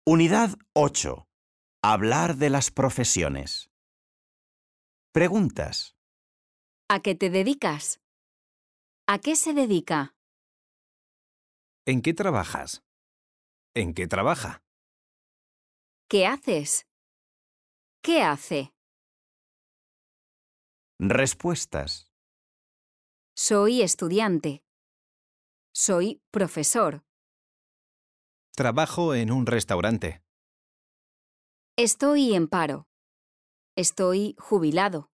Unidad 8. Hablar de las profesiones. Preguntas. ¿A qué te dedicas? ¿A qué se dedica? ¿En qué trabajas? ¿En qué trabaja? ¿Qué haces? ¿Qué hace? Respuestas. Soy estudiante. Soy profesor. Trabajo en un restaurante. Estoy en paro. Estoy jubilado.